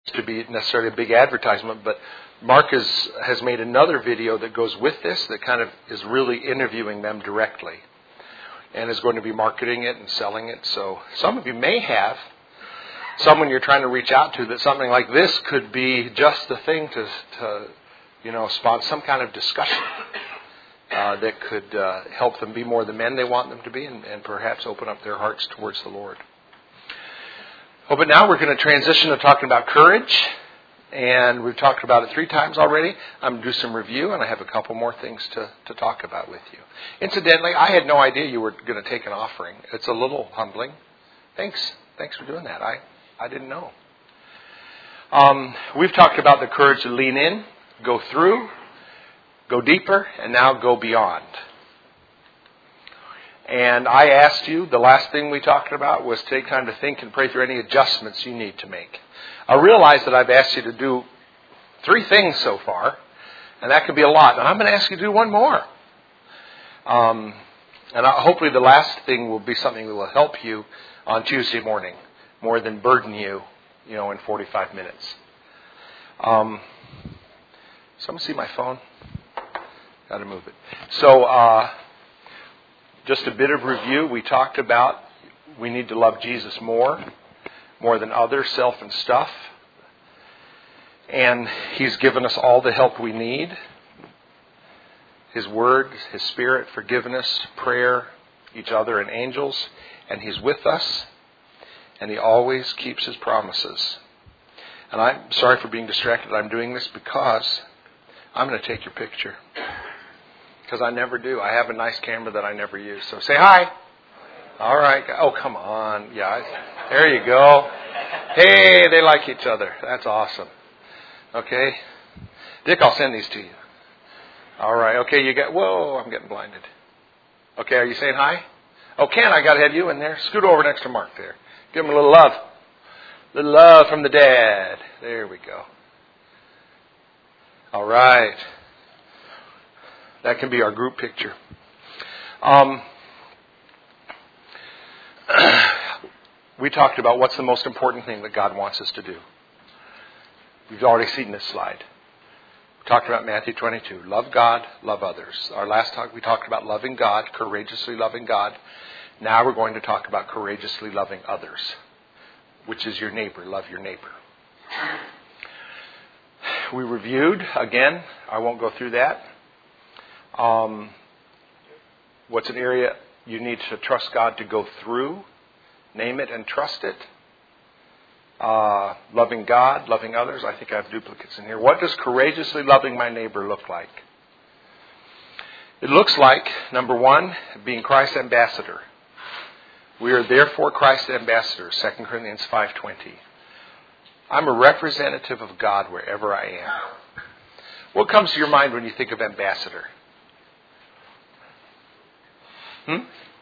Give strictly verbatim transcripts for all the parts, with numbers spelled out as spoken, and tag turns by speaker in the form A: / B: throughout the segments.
A: to be necessarily a big advertisement, but Mark is, has made another video that goes with this that kind of is really interviewing them directly and is going to be marketing it and selling it. So some of you may have someone you're trying to reach out to that something like this could be just the thing to, to you know, sponsor some kind of discussion uh, that could uh, help them be more the men they want them to be and, and perhaps open up their hearts towards the Lord. Oh, but now we're going to transition to talking about courage. And we've talked about it three times already. I'm going to do some review, and I have a couple more things to, to talk about with you. Incidentally, I had no idea you were going to take an offering. It's a little humbling. Thanks. Thanks for doing that. I, I didn't know. Um, we've talked about the courage to lean in, go through, go deeper, and now go beyond. And I asked you, the last thing we talked about was take time to think and pray through any adjustments you need to make. I realize that I've asked you to do three things so far, and that could be a lot. And I'm going to ask you to do one more. Um, and I, hopefully the last thing will be something that will help you on Tuesday morning, more than burden you, you know, in forty-five minutes. Um, someone see my phone? Got to move it. So, uh, just a bit of review. We talked about we need to love Jesus more. More than others, self and stuff. And He's given us all the help we need. His Word, His Spirit, forgiveness, prayer, each other, and angels. And He's with us. And He always keeps His promises. And I'm sorry for being distracted. I'm doing this because I'm going to take your picture. Because I never do. I have a nice camera that I never use. So say hi. All right. Oh, come on. Yeah, I, there you go. Hey, they like each other. That's awesome. Okay. Dick, I'll send these to you. All right. Okay, you got, whoa, I'm getting blinded. Okay, are you saying hi? Oh, Ken, I got to have you in there. Scoot over next to Mark there. Give him a little love. A little love from the dad. There we go. All right. That can be our group picture. Um... We talked about what's the most important thing that God wants us to do. We've already seen this slide. We talked about Matthew twenty-two. Love God, love others. Our last talk, we talked about loving God, courageously loving God. Now we're going to talk about courageously loving others, which is your neighbor. Love your neighbor. We reviewed, again, I won't go through that. Um, what's an area you need to trust God to go through? Name it and trust it. Uh, loving God, loving others. I think I have duplicates in here. What does courageously loving my neighbor look like? It looks like, number one, being Christ's ambassador. We are therefore Christ's ambassadors, Second Corinthians five twenty. I'm a representative of God wherever I am. What comes to your mind when you think of ambassador? Hmm?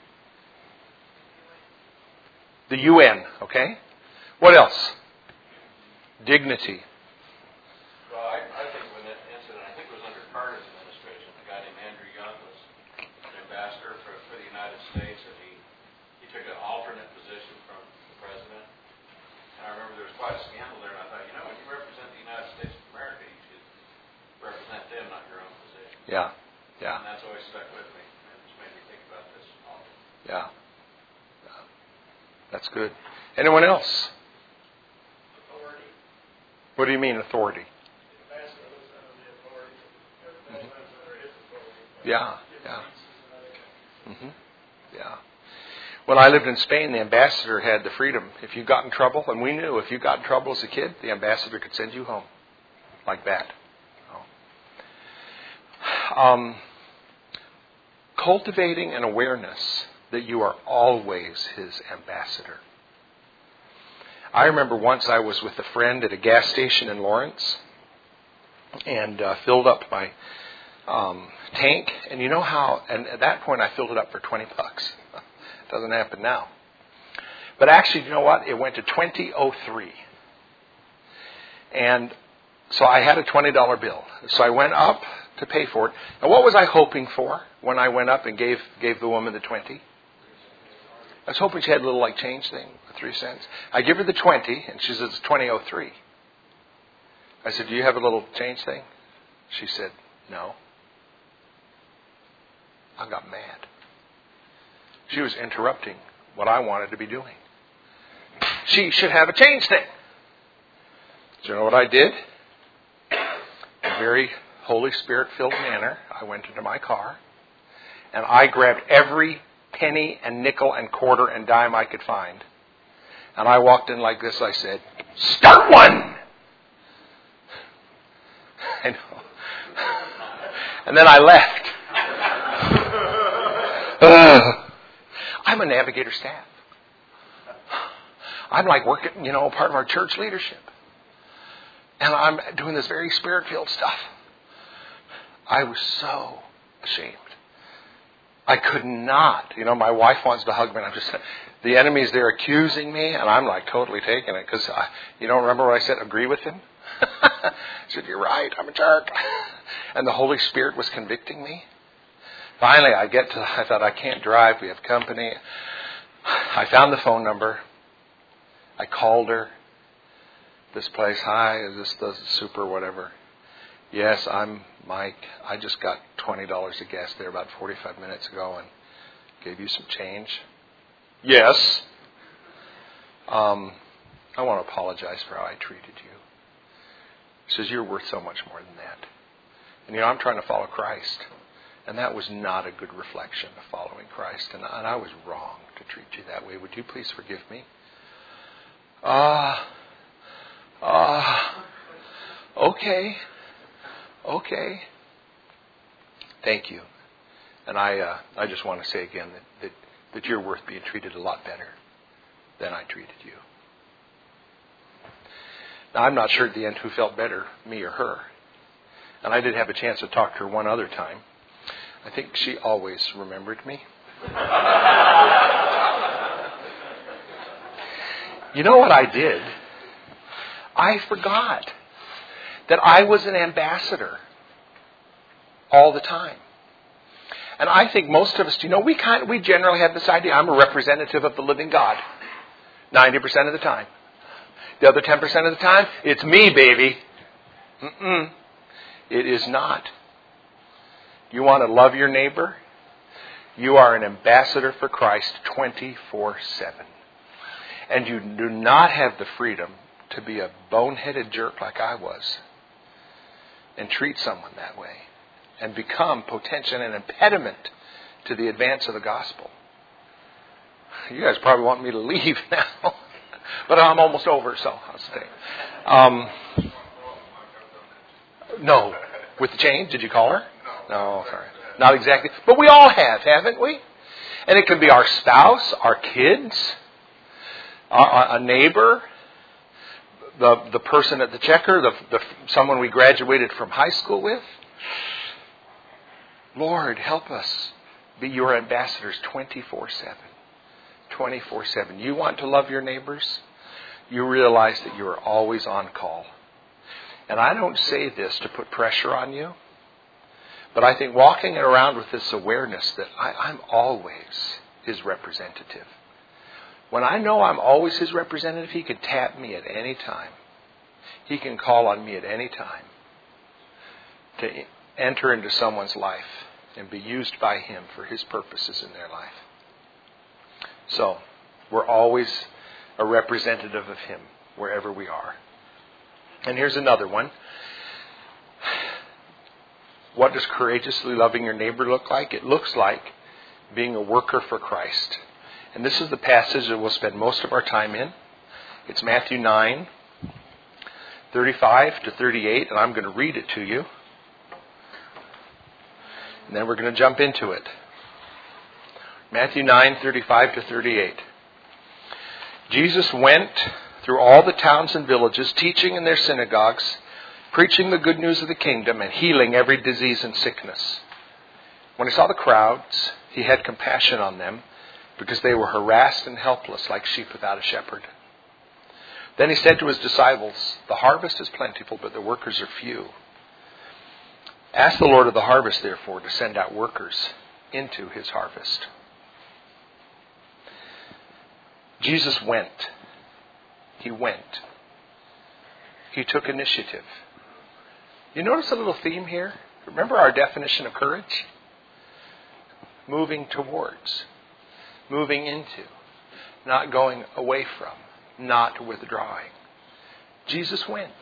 A: The U N, okay? What else? Dignity.
B: Well, I, I think when that incident, I think it was under Carter's administration, a guy named Andrew Young was an ambassador for, for the United States, and he, he took an alternate position from the president. And I remember there was quite a scandal there, and I thought, you know, when you represent the United States of America, you should represent them, not your own position.
A: Yeah, yeah.
B: And that's always stuck with me. And it just made me think about this often.
A: Yeah. That's good. Anyone else?
C: Authority.
A: What do you mean, authority?
C: The ambassador lives under the authority. Everybody
A: Mm-hmm.
C: lives under his authority.
A: Yeah, yeah. Mm-hmm. Yeah. When I lived in Spain, the ambassador had the freedom. If you got in trouble, and we knew if you got in trouble as a kid, the ambassador could send you home. Like that. Oh. Um, cultivating an awareness that you are always His ambassador. I remember once I was with a friend at a gas station in Lawrence and uh, filled up my um, tank. And you know how, and at that point I filled it up for twenty bucks. Doesn't happen now. But actually, you know what? It went to twenty oh three. And so I had a twenty dollar bill. So I went up to pay for it. And what was I hoping for when I went up and gave gave the woman the twenty? I was hoping she had a little like change thing, three cents. I give her the twenty, and she says it's twenty oh three. I said, do you have a little change thing? She said, no. I got mad. She was interrupting what I wanted to be doing. She should have a change thing. Do you know what I did? In a very Holy Spirit-filled manner, I went into my car and I grabbed every penny and nickel and quarter and dime I could find. And I walked in like this. I said, start one! I know. And then I left. uh, I'm a Navigator staff. I'm like working, you know, part of our church leadership. And I'm doing this very Spirit-filled stuff. I was so ashamed. I could not. You know, my wife wants to hug me, and I'm just, the enemy's there accusing me, and I'm like totally taking it. Because, you don't remember what I said? Agree with him? I said, you're right, I'm a jerk. And the Holy Spirit was convicting me. Finally, I get to, I thought, I can't drive, we have company. I found the phone number. I called her. This place, hi, is this the super whatever? Yes, I'm Mike. I just got twenty dollars of gas there about forty-five minutes ago and gave you some change. Yes. Um, I want to apologize for how I treated you. He says, you're worth so much more than that. And you know, I'm trying to follow Christ. And that was not a good reflection of following Christ. And I, and I was wrong to treat you that way. Would you please forgive me? Ah, uh, ah, uh, okay, okay. Thank you. And I uh, I just want to say again that, that, that you're worth being treated a lot better than I treated you. Now, I'm not sure at the end who felt better, me or her. And I did have a chance to talk to her one other time. I think she always remembered me. You know what I did? I forgot that I was an ambassador all the time. And I think most of us, you know, we kind of, we generally have this idea, I'm a representative of the living God. ninety percent of the time. The other ten percent of the time, it's me, baby. Mm-mm. It is not. You want to love your neighbor? You are an ambassador for Christ twenty-four seven. And you do not have the freedom to be a boneheaded jerk like I was and treat someone that way and become potentially an impediment to the advance of the gospel. You guys probably want me to leave now, but I'm almost over, so I'll stay. Um, no. With the change, did you call her? No, sorry. Not exactly. But we all have, haven't we? And it could be our spouse, our kids, a neighbor, the the person at the checker, the, the someone we graduated from high school with. Lord, help us be your ambassadors twenty-four seven. twenty-four seven. You want to love your neighbors? You realize that you are always on call. And I don't say this to put pressure on you, but I think walking around with this awareness that I, I'm always his representative. When I know I'm always his representative, he can tap me at any time. He can call on me at any time to enter into someone's life and be used by him for his purposes in their life. So, we're always a representative of him wherever we are. And here's another one. What does courageously loving your neighbor look like? It looks like being a worker for Christ. And this is the passage that we'll spend most of our time in. It's Matthew nine, thirty-five to thirty-eight, and I'm going to read it to you. And then we're going to jump into it. Matthew nine, thirty-five to thirty-eight. Jesus went through all the towns and villages, teaching in their synagogues, preaching the good news of the kingdom, and healing every disease and sickness. When he saw the crowds, he had compassion on them, because they were harassed and helpless like sheep without a shepherd. Then he said to his disciples, the harvest is plentiful, but the workers are few. Ask the Lord of the harvest, therefore, to send out workers into his harvest. Jesus went. He went. He took initiative. You notice a little theme here? Remember our definition of courage? Moving towards, moving into, not going away from, not withdrawing. Jesus went.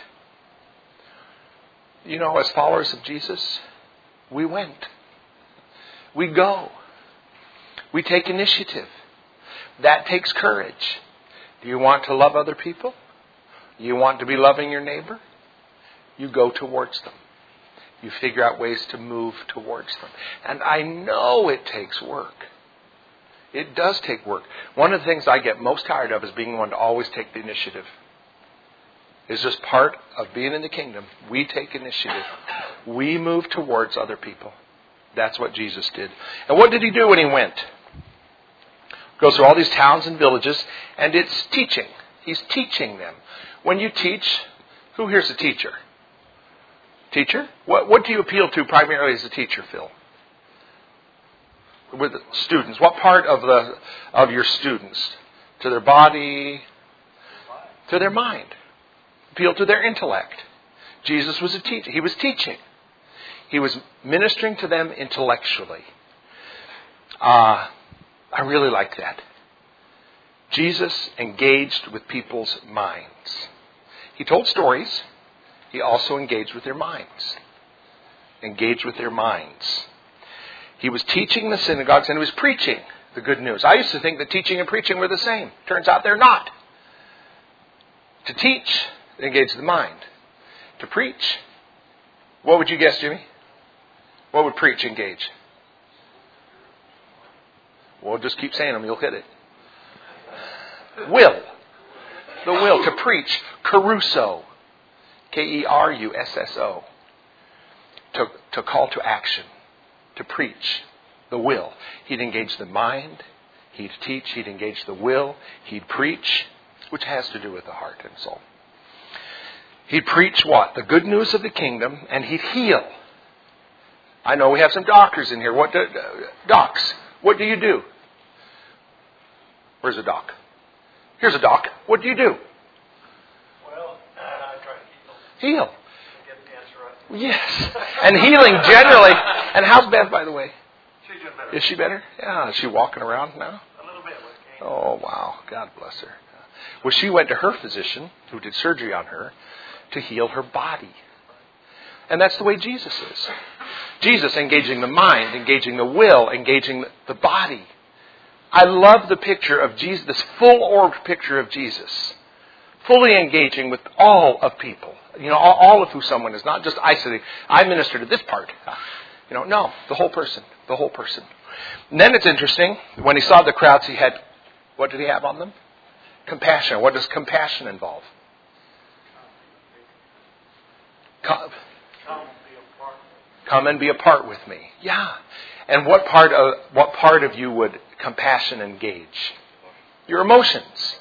A: You know, as followers of Jesus, we went. We go. We take initiative. That takes courage. Do you want to love other people? Do you want to be loving your neighbor? You go towards them. You figure out ways to move towards them. And I know it takes work. It does take work. One of the things I get most tired of is being one to always take the initiative. It's just part of being in the kingdom. We take initiative. We move towards other people. That's what Jesus did. And what did he do when he went? Goes through all these towns and villages, and it's teaching. He's teaching them. When you teach, who here's a teacher? Teacher? What, what do you appeal to primarily as a teacher, Phil? With students. What part of the of your students? To their body? To their mind. Appeal to their intellect. Jesus was a teacher. He was teaching. He was ministering to them intellectually. Uh, I really like that. Jesus engaged with people's minds. He told stories. He also engaged with their minds. Engaged with their minds. He was teaching in the synagogues and he was preaching the good news. I used to think that teaching and preaching were the same. Turns out they're not. To teach, engage the mind. To preach, what would you guess, Jimmy? What would preach engage? Well, just keep saying them, you'll hit it. Will. The will. To preach. Kerusso. K E R U S S O. To, to call to action. To preach. The will. He'd engage the mind. He'd teach. He'd engage the will. He'd preach, which has to do with the heart and soul. He'd preach what? The good news of the kingdom, and he'd heal. I know we have some doctors in here. What do, uh, docs? What do you do? Where's a doc? Here's a doc. What do you do?
C: Well, uh, I try to heal.
A: Heal.
C: Get the answer right.
A: Yes. And healing generally. And how's Bev, by the way?
C: She's doing better.
A: Is she better? Yeah. Is she walking around now?
C: A little bit with cane.
A: Oh, wow. God bless her. Well, she went to her physician, who did surgery on her, to heal her body. And that's the way Jesus is. Jesus engaging the mind, engaging the will, engaging the body. I love the picture of Jesus, this full-orbed picture of Jesus. Fully engaging with all of people. You know, all, all of who someone is. Not just isolating. I minister to this part. You know, no. The whole person. The whole person. And then it's interesting. When he saw the crowds, he had, what did he have on them? Compassion. What does compassion involve? Come,
C: Come be a part.
A: come and be a part with me. Yeah. And what part of what part of you would compassion engage? Your emotions.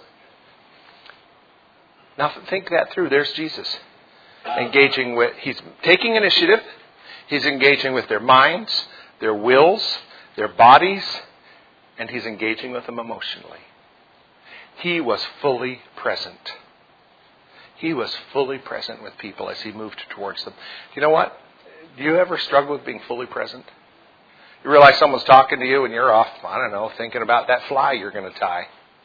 A: Now think that through. There's Jesus. Engaging with, he's taking initiative. He's engaging with their minds, their wills, their bodies, and he's engaging with them emotionally. He was fully present. He was fully present with people as he moved towards them. You know what? Do you ever struggle with being fully present? You realize someone's talking to you and you're off, I don't know, thinking about that fly you're going to tie.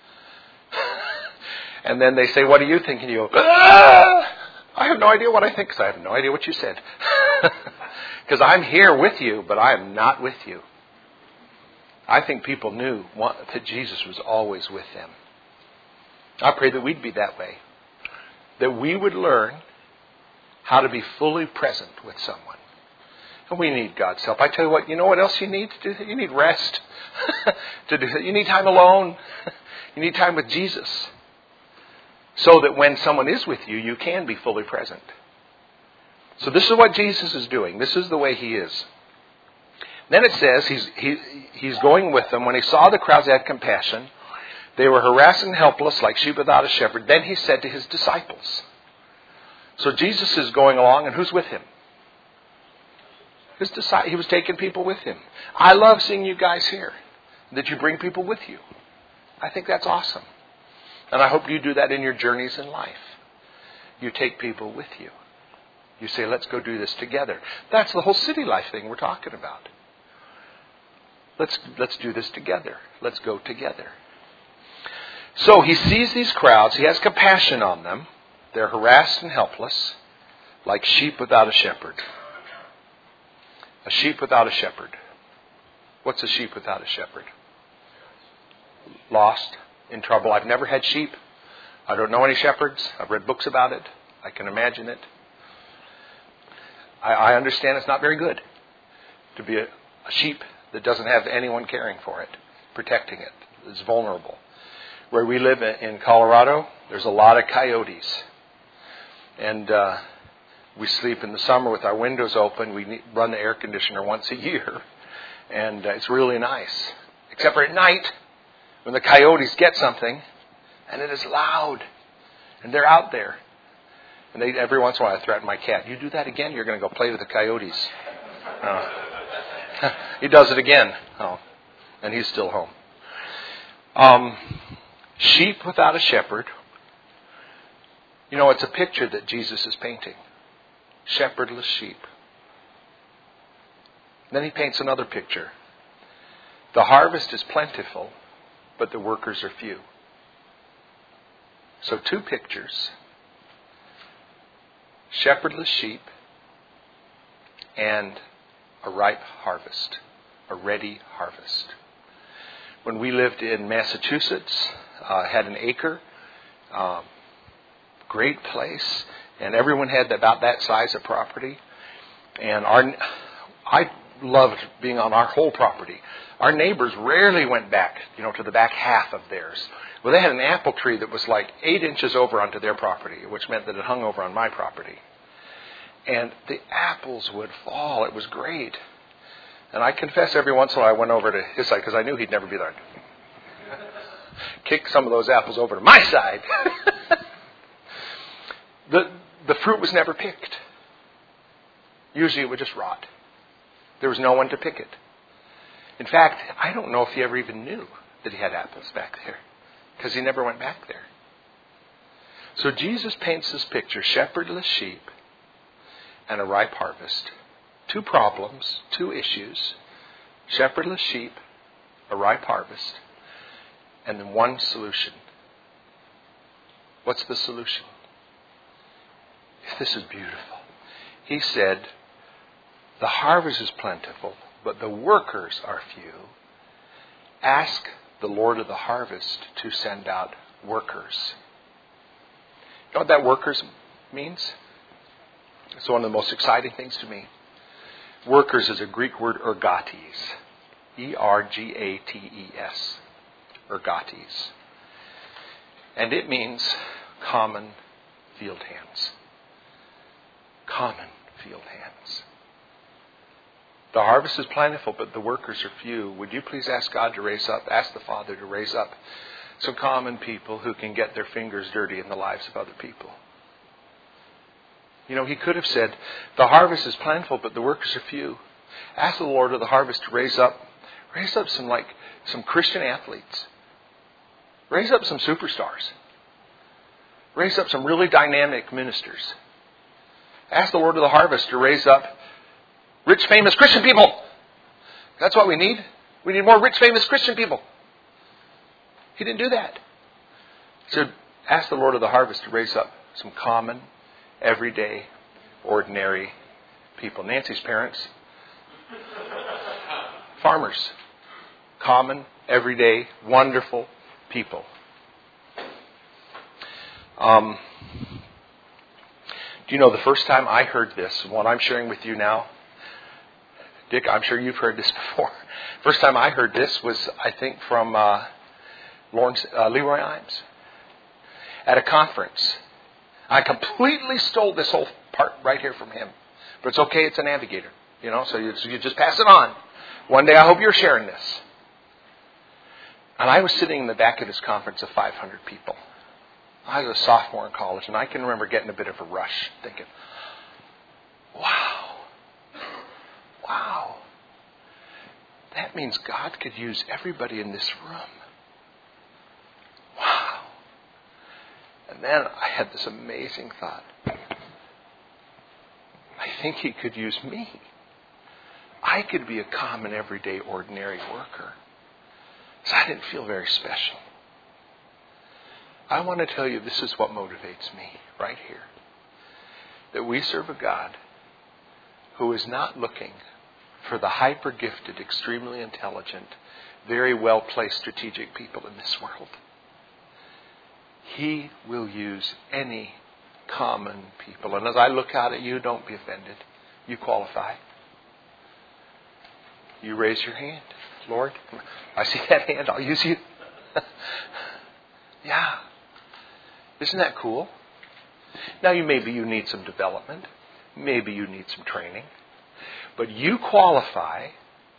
A: And then they say, what do you think? And you go, ah! I have no idea what I think because I have no idea what you said. Because I'm here with you, but I am not with you. I think people knew that Jesus was always with them. I pray that we'd be that way. That we would learn how to be fully present with someone. And we need God's help. I tell you what, you know what else you need to do? You need rest to do that. You need time alone. You need time with Jesus. So that when someone is with you, you can be fully present. So this is what Jesus is doing. This is the way he is. Then it says he's, he, he's going with them. When he saw the crowds, he had compassion. They were harassed and helpless like sheep without a shepherd. Then he said to his disciples. So Jesus is going along, and who's with him? His disciples. He was taking people with him. I love seeing you guys here. That you bring people with you. I think that's awesome. And I hope you do that in your journeys in life. You take people with you. You say, let's go do this together. That's the whole city life thing we're talking about. Let's let's do this together. Let's go together. So he sees these crowds. He has compassion on them. They're harassed and helpless, like sheep without a shepherd. A sheep without a shepherd. What's a sheep without a shepherd? Lost, in trouble. I've never had sheep. I don't know any shepherds. I've read books about it. I can imagine it. I, I understand it's not very good to be a, a sheep that doesn't have anyone caring for it, protecting it. It's vulnerable. Where we live in Colorado, there's a lot of coyotes. And uh, we sleep in the summer with our windows open. We need, run the air conditioner once a year. And uh, it's really nice. Except for at night, when the coyotes get something, and it is loud. And they're out there. And they, every once in a while I threaten my cat. You do that again, you're going to go play with the coyotes. Oh. He does it again. Oh. And he's still home. Um, sheep without a shepherd. You know, it's a picture that Jesus is painting. Shepherdless sheep. Then he paints another picture. The harvest is plentiful, but the workers are few. So two pictures. Shepherdless sheep and a ripe harvest. A ready harvest. When we lived in Massachusetts, uh, had an acre, um, great place, and everyone had about that size of property. And our, I loved being on our whole property. Our neighbors rarely went back, you know, to the back half of theirs. Well, they had an apple tree that was like eight inches over onto their property, which meant that it hung over on my property. And the apples would fall. It was great. And I confess every once in a while I went over to his side because I knew he'd never be there. Kick some of those apples over to my side. the the fruit was never picked. Usually it would just rot. There was no one to pick it. In fact, I don't know if he ever even knew that he had apples back there because he never went back there. So Jesus paints this picture, shepherdless sheep and a ripe harvest. Two problems, two issues, shepherdless sheep, a ripe harvest, and then one solution. What's the solution? This is beautiful. He said, the harvest is plentiful, but the workers are few. Ask the Lord of the harvest to send out workers. You know what that workers means? It's one of the most exciting things to me. Workers is a Greek word, ergates. E R G A T E S. Ergates. And it means common field hands. Common field hands. The harvest is plentiful, but the workers are few. Would you please ask God to raise up, ask the Father to raise up some common people who can get their fingers dirty in the lives of other people? You know, he could have said, the harvest is plentiful, but the workers are few. Ask the Lord of the harvest to raise up, raise up some like some Christian athletes. Raise up some superstars. Raise up some really dynamic ministers. Ask the Lord of the harvest to raise up rich, famous Christian people. That's what we need. We need more rich, famous Christian people. He didn't do that. He said, ask the Lord of the harvest to raise up some common, everyday, ordinary people. Nancy's parents, farmers. Common, everyday, wonderful people. Um, do you know the first time I heard this, what I'm sharing with you now, Dick, I'm sure you've heard this before. First time I heard this was, I think, from uh, Lawrence, uh, Leroy Imes at a conference. I completely stole this whole part right here from him. But it's okay, it's a navigator. You know, so you, so you just pass it on. One day I hope you're sharing this. And I was sitting in the back of this conference of five hundred people. I was a sophomore in college, and I can remember getting a bit of a rush, thinking, wow, wow. That means God could use everybody in this room. Wow. And then I had this amazing thought. think He could use me. I could be a common, everyday, ordinary worker. So I didn't feel very special. I want to tell you this is what motivates me right here. That we serve a God who is not looking for the hyper-gifted, extremely intelligent, very well-placed strategic people in this world. He will use any common people. And as I look out at you, don't be offended. You qualify. You raise your hand. Lord, I see that hand. I'll use you. Yeah. Isn't that cool? Now, you maybe you need some development. Maybe you need some training. But you qualify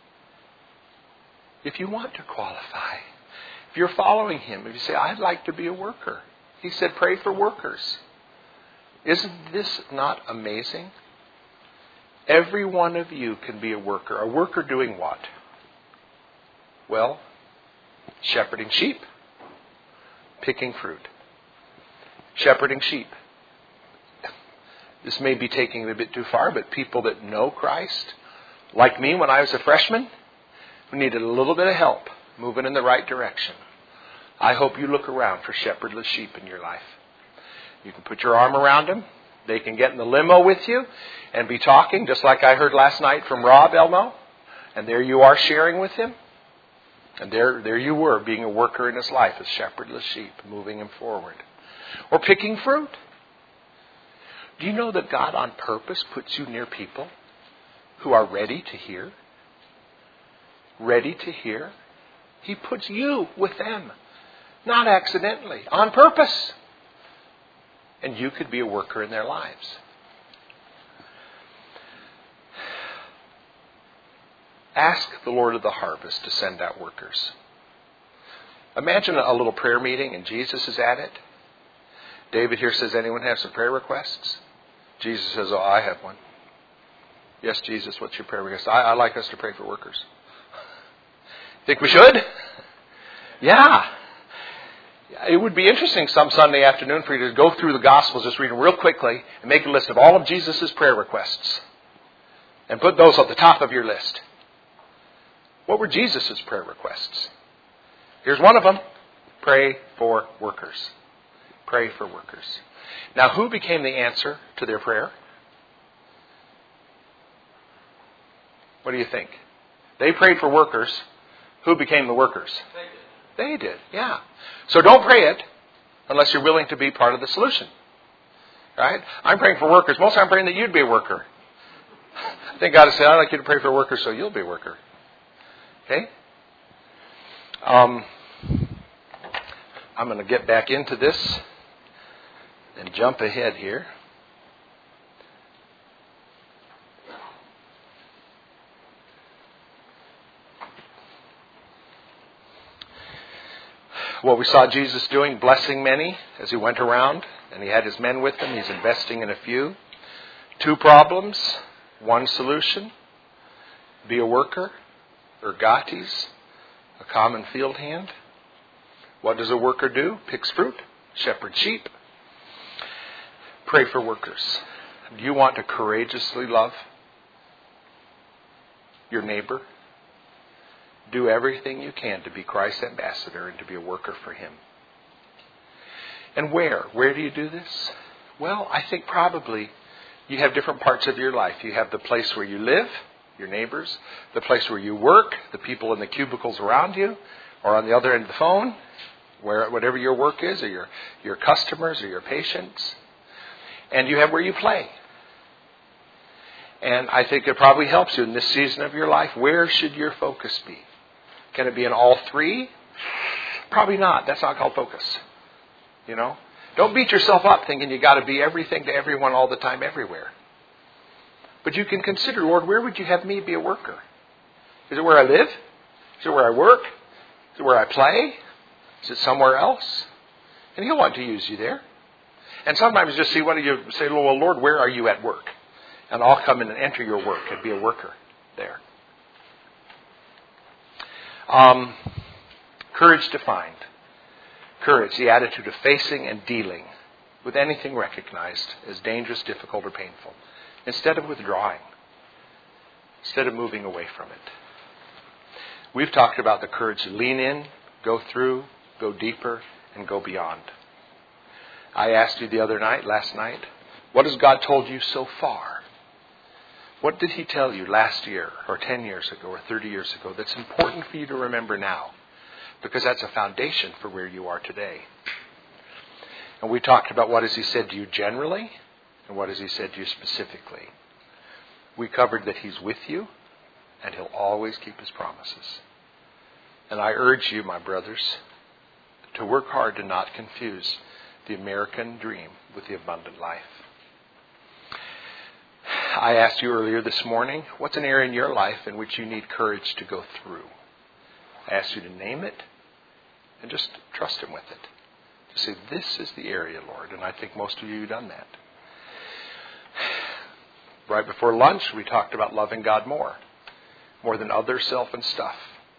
A: if you want to qualify. If you're following Him, if you say, I'd like to be a worker. He said, pray for workers. Isn't this not amazing? Every one of you can be a worker. A worker doing what? Well, shepherding sheep. Picking fruit. Shepherding sheep. This may be taking it a bit too far, but people that know Christ, like me when I was a freshman, who needed a little bit of help moving in the right direction. I hope you look around for shepherdless sheep in your life. You can put your arm around them. They can get in the limo with you and be talking, just like I heard last night from Rob Elmo. And there you are sharing with him. And there, there you were, being a worker in his life as shepherdless sheep, moving him forward. Or picking fruit. Do you know that God on purpose puts you near people who are ready to hear? Ready to hear? He puts you with them. Not accidentally. On purpose. And you could be a worker in their lives. Ask the Lord of the harvest to send out workers. Imagine a little prayer meeting and Jesus is at it. David here says, anyone have some prayer requests? Jesus says, oh, I have one. Yes, Jesus, what's your prayer request? I, I like us to pray for workers. Think we should? Yeah. It would be interesting some Sunday afternoon for you to go through the Gospels, just read them real quickly, and make a list of all of Jesus' prayer requests. And put those at the top of your list. What were Jesus' prayer requests? Here's one of them. Pray for workers. Pray for workers. Now, who became the answer to their prayer? What do you think? They prayed for workers. Who became the workers? They did. They did, yeah. So don't pray it unless you're willing to be part of the solution. Right? I'm praying for workers. Most I'm praying that you'd be a worker. I think God has said, I'd like you to pray for workers so you'll be a worker. Okay? Um, I'm going to get back into this and jump ahead here. What we saw Jesus doing, blessing many as he went around, and he had his men with him. He's investing in a few. Two problems, one solution. Be a worker, ergates, a common field hand. What does a worker do? Picks fruit, shepherds sheep. Pray for workers. Do you want to courageously love your neighbor? Do everything you can to be Christ's ambassador and to be a worker for Him. And where? Where do you do this? Well, I think probably you have different parts of your life. You have the place where you live, your neighbors, the place where you work, the people in the cubicles around you, or on the other end of the phone, where whatever your work is, or your, your customers or your patients. And you have where you play. And I think it probably helps you in this season of your life. Where should your focus be? Can it be in all three? Probably not. That's not called focus. You know? Don't beat yourself up thinking you got to be everything to everyone all the time, everywhere. But you can consider, Lord, where would you have me be a worker? Is it where I live? Is it where I work? Is it where I play? Is it somewhere else? And He'll want to use you there. And sometimes just see, what do you say, well, Lord, where are you at work? And I'll come in and enter your work and be a worker there. Um, courage to find. Courage, the attitude of facing and dealing with anything recognized as dangerous, difficult, or painful, instead of withdrawing, instead of moving away from it. We've talked about the courage to lean in, go through, go deeper, and go beyond. I asked you the other night, last night, what has God told you so far? What did He tell you last year, or ten years ago, or thirty years ago that's important for you to remember now? Because that's a foundation for where you are today. And we talked about what has He said to you generally, and what has He said to you specifically. We covered that He's with you, and He'll always keep His promises. And I urge you, my brothers, to work hard to not confuse the American dream with the abundant life. I asked you earlier this morning, what's an area in your life in which you need courage to go through? I asked you to name it and just trust Him with it. To say, this is the area, Lord. And I think most of you have done that. Right before lunch, we talked about loving God more. More than other, self, and stuff.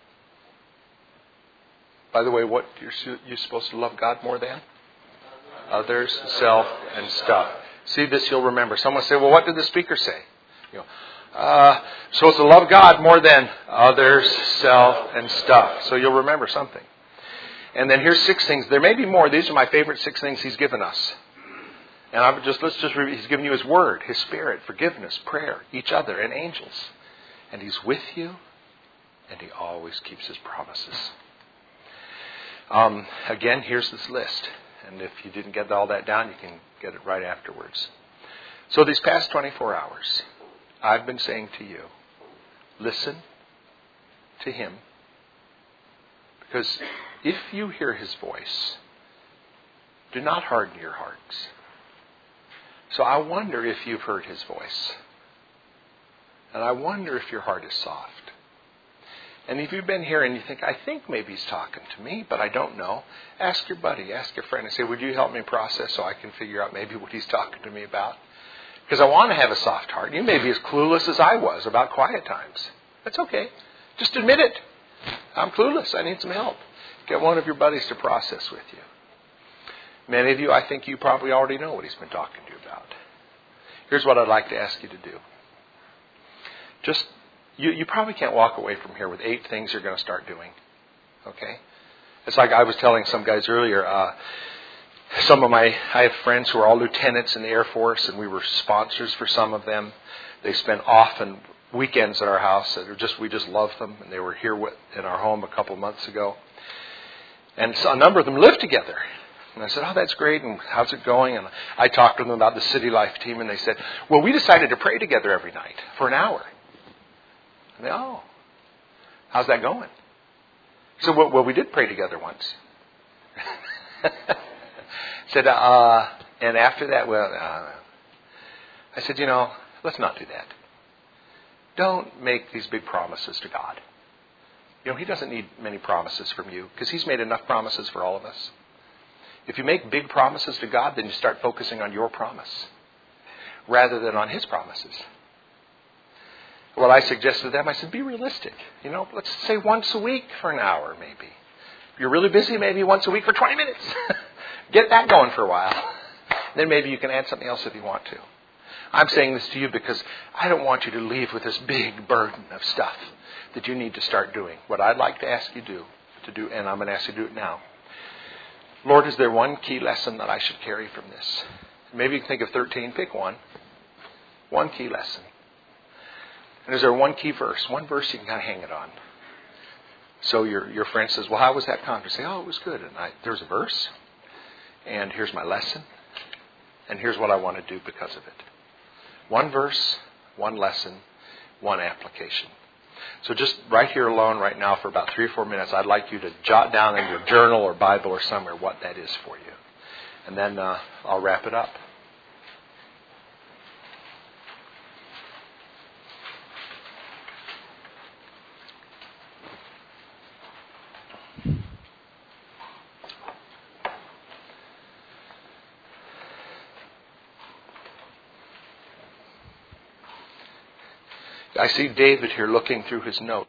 A: By the way, what you're you supposed to love God more than? Others, self, and stuff. See this, you'll remember. Someone say, well, what did the speaker say? You know, uh, supposed to love God more than others, self, and stuff. So you'll remember something. And then here's six things. There may be more. These are my favorite six things He's given us. And I would just let's just read. He's given you His Word, His Spirit, forgiveness, prayer, each other, and angels. And He's with you, and He always keeps His promises. Um, again, here's this list. And if you didn't get all that down, you can get it right afterwards. So these past twenty-four hours, I've been saying to you, listen to Him. Because if you hear His voice, do not harden your hearts. So I wonder if you've heard His voice. And I wonder if your heart is soft. And if you've been here and you think, I think maybe He's talking to me, but I don't know, ask your buddy, ask your friend, and say, would you help me process so I can figure out maybe what He's talking to me about? Because I want to have a soft heart. You may be as clueless as I was about quiet times. That's okay. Just admit it. I'm clueless. I need some help. Get one of your buddies to process with you. Many of you, I think you probably already know what He's been talking to you about. Here's what I'd like to ask you to do. Just You, you probably can't walk away from here with eight things you're going to start doing. Okay? It's like I was telling some guys earlier, uh, some of my, I have friends who are all lieutenants in the Air Force, and we were sponsors for some of them. They spent often weekends at our house. That are just we just love them, and they were here with, in our home a couple of months ago. And so a number of them lived together. And I said, oh, that's great, and how's it going? And I talked to them about the City Life team, and they said, well, we decided to pray together every night for an hour. And they, oh, how's that going? So, well, well we did pray together once. said, uh, and after that, well, uh, I said, you know, let's not do that. Don't make these big promises to God. You know, He doesn't need many promises from you because He's made enough promises for all of us. If you make big promises to God, then you start focusing on your promise rather than on His promises. Well, I suggested to them, I said, be realistic. You know, let's say once a week for an hour, maybe. If you're really busy, maybe once a week for twenty minutes. Get that going for a while. Then maybe you can add something else if you want to. I'm saying this to you because I don't want you to leave with this big burden of stuff that you need to start doing. What I'd like to ask you do, to do, and I'm going to ask you to do it now. Lord, is there one key lesson that I should carry from this? Maybe you can think of thirteen. Pick one. One key lesson. And is there one key verse? One verse you can kind of hang it on. So your your friend says, well, how was that conference? Say, oh, it was good. And I, there's a verse. And here's my lesson. And here's what I want to do because of it. One verse, one lesson, one application. So just right here alone right now for about three or four minutes, I'd like you to jot down in your journal or Bible or somewhere what that is for you. And then uh, I'll wrap it up. I see David here looking through his notes.